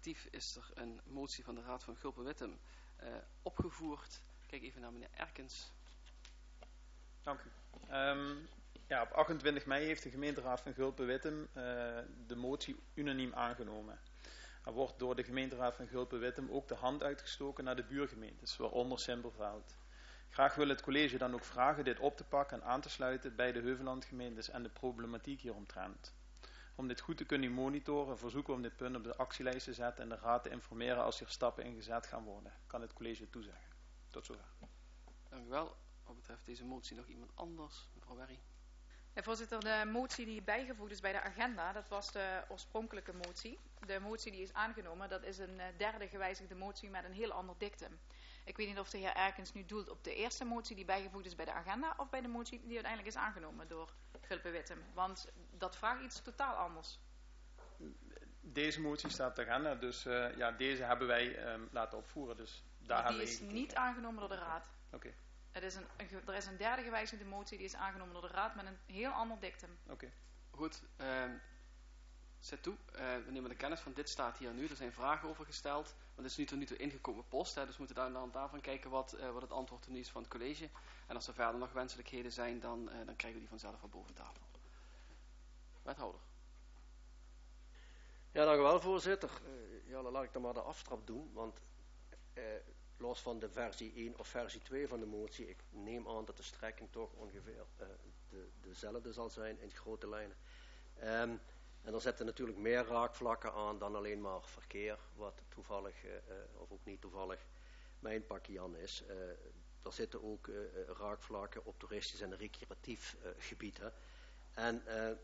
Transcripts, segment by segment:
rectificatief is er een motie van de Raad van Gulpen-Wittem opgevoerd. Kijk even naar meneer Erkens. Dank u. Op 28 mei heeft de gemeenteraad van Gulpen-Wittem de motie unaniem aangenomen. Er wordt door de gemeenteraad van Gulpen-Wittem ook de hand uitgestoken naar de buurgemeentes, waaronder Simpelveld. Graag wil het college dan ook vragen dit op te pakken en aan te sluiten bij de Heuvellandgemeentes en de problematiek hieromtrent. Om dit goed te kunnen monitoren, verzoeken we om dit punt op de actielijst te zetten en de raad te informeren als er stappen ingezet gaan worden. Kan het college toezeggen. Tot zover. Dank u wel. Wat betreft deze motie nog iemand anders? Mevrouw Werry. Ja, voorzitter, de motie die bijgevoegd is bij de agenda, dat was de oorspronkelijke motie. De motie die is aangenomen, dat is een derde gewijzigde motie met een heel ander dictum. Ik weet niet of de heer Erkens nu doelt op de eerste motie die bijgevoegd is bij de agenda of bij de motie die uiteindelijk is aangenomen door Gulpen-Wittem. Want dat vraagt iets totaal anders. Deze motie staat op de agenda, dus deze hebben wij laten opvoeren. Dus daar maar die hebben is we niet aangenomen door de raad. Oké. Er is een derde gewijzigde motie die is aangenomen door de raad met een heel ander dictum. Oké. Goed, zet toe. We nemen de kennis van dit staat hier nu. Er zijn vragen over gesteld. Want het is nu tot nu toe ingekomen post. Hè, dus we moeten daar daarvan kijken wat het antwoord nu is van het college. En als er verder nog wenselijkheden zijn, dan krijgen we die vanzelf van boven tafel. Wethouder. Ja, dank u wel, voorzitter. Dan laat ik dan maar de aftrap doen. Want los van de versie 1 of versie 2 van de motie, ik neem aan dat de strekking toch ongeveer dezelfde zal zijn in grote lijnen. En er zitten natuurlijk meer raakvlakken aan dan alleen maar verkeer, wat toevallig of ook niet toevallig mijn pakje aan is. Er zitten ook raakvlakken op toeristisch en recreatief gebied. Hè. En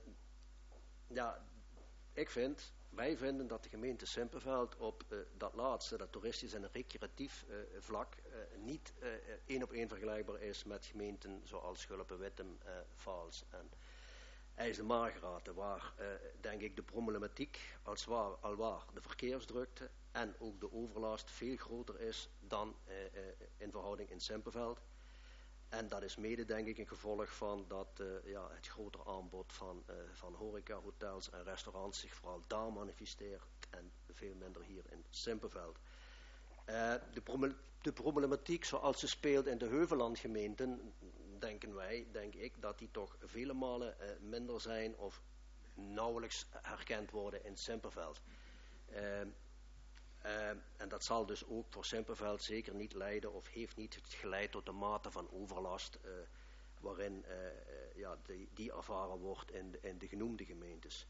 wij vinden dat de gemeente Simpelveld op dat laatste, dat toeristisch en recreatief vlak, niet 1 op 1 vergelijkbaar is met gemeenten zoals Gulpen-Wittem, Vaals en IJsselmargraten, waar denk ik de problematiek alwaar de verkeersdrukte en ook de overlast veel groter is dan in verhouding in Simpelveld. En dat is mede denk ik een gevolg van dat het grotere aanbod van horeca, hotels en restaurants zich vooral daar manifesteert en veel minder hier in Simpelveld. De problematiek zoals ze speelt in de Heuvellandgemeenten, denk ik, dat die toch vele malen minder zijn of nauwelijks herkend worden in Simpelveld. En dat zal dus ook voor Simpelveld zeker niet leiden of heeft niet geleid tot de mate van overlast waarin die ervaren wordt in de genoemde gemeentes.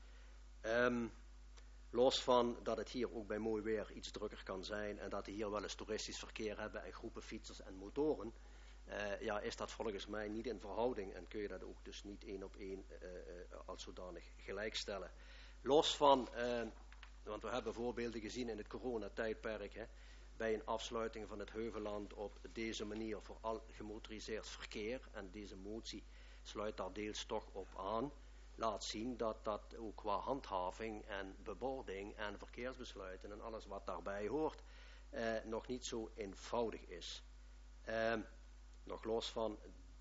Los van dat het hier ook bij mooi weer iets drukker kan zijn en dat we hier wel eens toeristisch verkeer hebben en groepen fietsers en motoren, is dat volgens mij niet in verhouding en kun je dat ook dus niet 1 op 1 als zodanig gelijkstellen. Los van, want we hebben voorbeelden gezien in het coronatijdperk, bij een afsluiting van het Heuvelland op deze manier voor al gemotoriseerd verkeer, en deze motie sluit daar deels toch op aan, laat zien dat dat ook qua handhaving en bebording en verkeersbesluiten en alles wat daarbij hoort nog niet zo eenvoudig is. Nog los van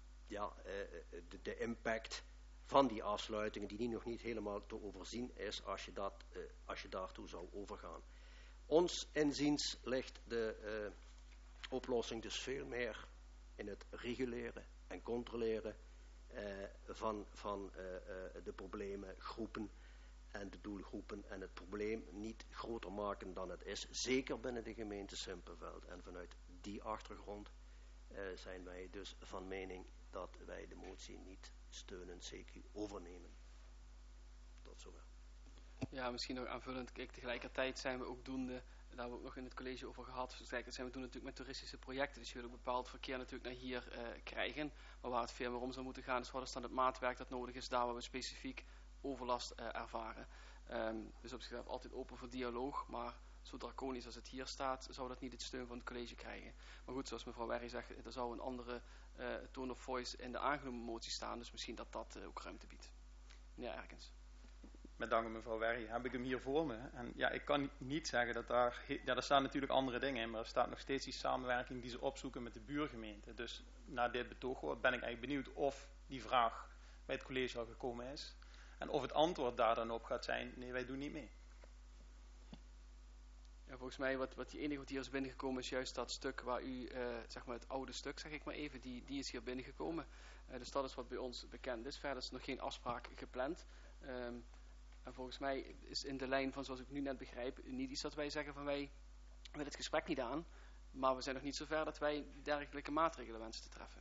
de impact van die afsluitingen die nog niet helemaal te overzien is als je daartoe zou overgaan. Ons inziens ligt de oplossing dus veel meer in het reguleren en controleren van de problemen, groepen en de doelgroepen en het probleem niet groter maken dan het is, zeker binnen de gemeente Simpelveld. En vanuit die achtergrond zijn wij dus van mening dat wij de motie niet steunen, zeker overnemen. Tot zover. Ja, misschien nog aanvullend. Kijk, tegelijkertijd zijn we ook doende, daar hebben we ook nog in het college over gehad. Tegelijkertijd zijn we doen natuurlijk met toeristische projecten. Dus je wil ook bepaald verkeer natuurlijk naar hier krijgen. Maar waar het veel meer om zou moeten gaan is wat is dan het maatwerk dat nodig is daar waar we specifiek overlast ervaren. Dus op zichzelf altijd open voor dialoog, maar zo draconisch als het hier staat, zou dat niet het steun van het college krijgen. Maar goed, zoals mevrouw Werry zegt, er zou een andere tone of voice in de aangenomen motie staan. Dus misschien dat dat ook ruimte biedt. Meneer Erkens. Met dank aan mevrouw Werry heb ik hem hier voor me. En ja, ik kan niet zeggen dat daar staan natuurlijk andere dingen in, maar er staat nog steeds die samenwerking die ze opzoeken met de buurgemeente. Dus na dit betoog ben ik eigenlijk benieuwd of die vraag bij het college al gekomen is. En of het antwoord daar dan op gaat zijn, nee, wij doen niet mee. volgens mij wat die enige wat hier is binnengekomen is juist dat stuk waar u, zeg maar het oude stuk, zeg ik maar even, die is hier binnengekomen. Dus dat is wat bij ons bekend is. Verder is nog geen afspraak gepland. En volgens mij is in de lijn van zoals ik nu net begrijp niet iets dat wij zeggen van wij willen het gesprek niet aan. Maar we zijn nog niet zover dat wij dergelijke maatregelen wensen te treffen.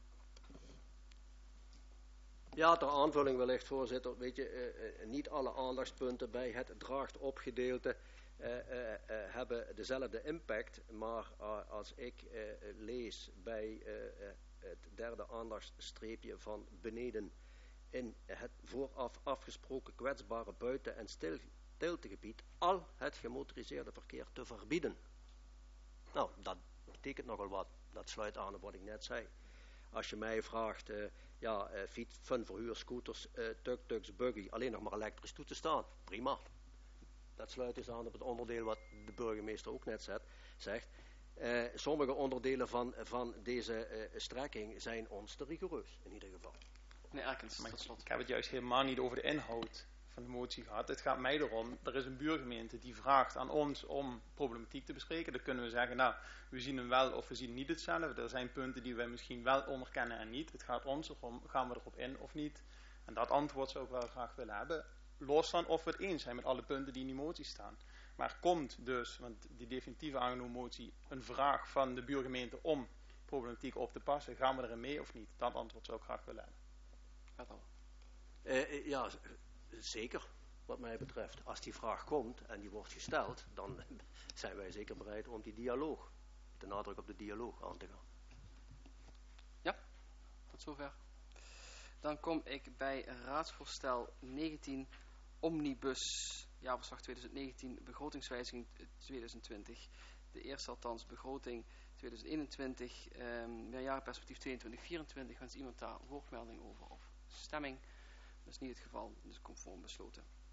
Ja, ter aanvulling wellicht, voorzitter. Weet je, niet alle aandachtspunten bij het draagtopgedeelte hebben dezelfde impact. Maar als ik lees bij het derde aandachtsstreepje van beneden in het vooraf afgesproken kwetsbare buiten- en stiltegebied al het gemotoriseerde verkeer te verbieden. Nou, dat betekent nogal wat. Dat sluit aan op wat ik net zei. Als je mij vraagt, fiets, funverhuur, scooters, tuk-tuks, buggy, alleen nog maar elektrisch toe te staan. Prima. Dat sluit dus aan op het onderdeel wat de burgemeester ook net zegt. Sommige onderdelen van deze strekking zijn ons te rigoureus, in ieder geval. Meneer Erkens, tot slot. Ik heb het juist helemaal niet over de inhoud van de motie gehad. Het gaat mij erom, er is een buurgemeente die vraagt aan ons om problematiek te bespreken. Dan kunnen we zeggen, nou, we zien hem wel of we zien niet hetzelfde. Er zijn punten die wij misschien wel onderkennen en niet. Het gaat ons erom, gaan we erop in of niet? En dat antwoord zou ik wel graag willen hebben. Los van of we het eens zijn met alle punten die in die motie staan. Maar er komt dus, want die definitieve aangenomen motie, een vraag van de buurgemeente om problematiek op te passen. Gaan we erin mee of niet? Dat antwoord zou ik graag willen hebben. Ja, zeker, wat mij betreft. Als die vraag komt en die wordt gesteld, dan zijn wij zeker bereid om die dialoog, de nadruk op de dialoog aan te gaan. Ja, tot zover. Dan kom ik bij raadsvoorstel 19, Omnibus, jaarverslag 2019, begrotingswijziging 2020. De eerste althans, begroting 2021, meerjarenperspectief 22-24. Wens iemand daar woordmelding over of stemming? Dat is niet het geval, dus conform besloten.